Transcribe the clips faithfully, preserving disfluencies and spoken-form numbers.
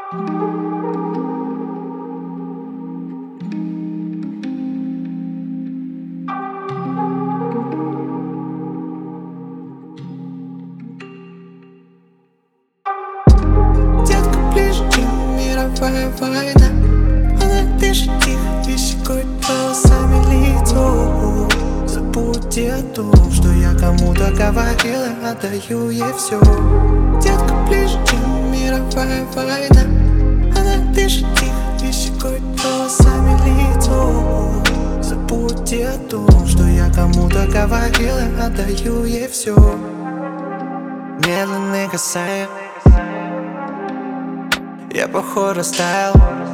Детка ближе, чем мировая война. Она дышит тихо и щекочет волосами лицо. Забудьте о том, что я кому-то говорила, отдаю ей все. Детка ближе, чем мировая война. Она дышит тихо и щекочет волосами лицо. Забудьте о том, что я кому-то говорила, отдаю ей все. Медленные касания, я походу растаял,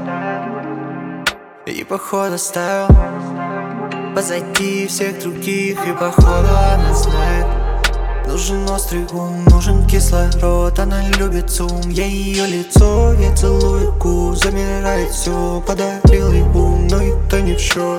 и походу оставил позади всех других, и походу она знает. Нужен острый ум, нужен кислород. Она любит зум, я ее лицо, я целую губ. Замирает все, подарил ей ум, но это не в счет.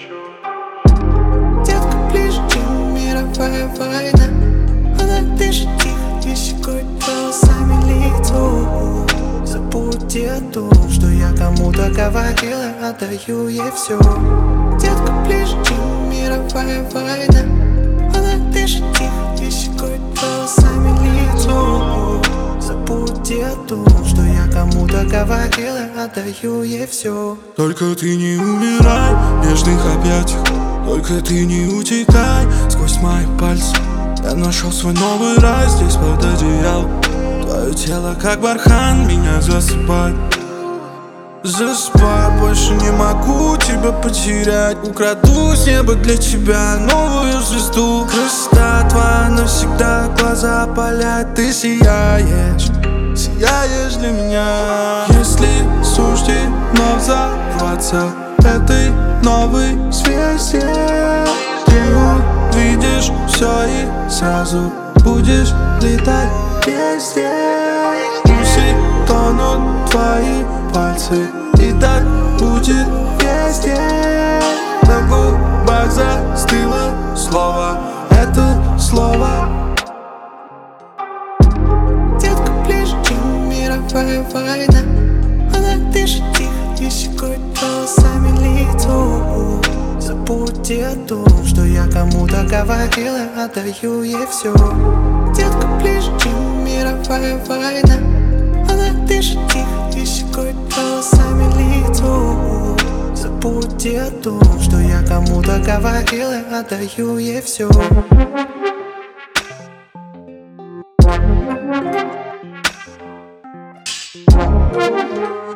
Детка ближе, чем мировая война. Она дышит тихо и щекочет волосами лицо. Забудьте о том, что я кому-то говорила, отдаю ей все. Детка ближе, чем мировая война. Она дышит тихо и щекочет волосами лицо. Забудьте о том, что я кому-то говорила, отдаю ей все. Только ты не умирай в нежных объятиях, только ты не утекай сквозь мои пальцы. Я нашел свой новый рай здесь под одеялом. Твое тело как бархан меня засыпает. Засыпай, больше не могу тебя потерять. Украду с неба для тебя новую звезду. Красота твоя навсегда глаза опаляет. Ты сияешь, сияешь для меня. Если суждено взорваться этой новой звезде, ты увидишь все и сразу будешь летать везде. Пусть тонут твои пальцы, и так будет везде. На губах застыло слово, это слово. Детка ближе, чем мировая война. Она дышит тихо и щекочет волосами лицо. Забудьте о том, что я кому-то говорила, отдаю ей все. Детка ближе, чем мировая война. Она дышит тихо и щекочет волосами лицо. Забудьте о том, что я кому-то говорила, отдаю ей все. We'll be right back.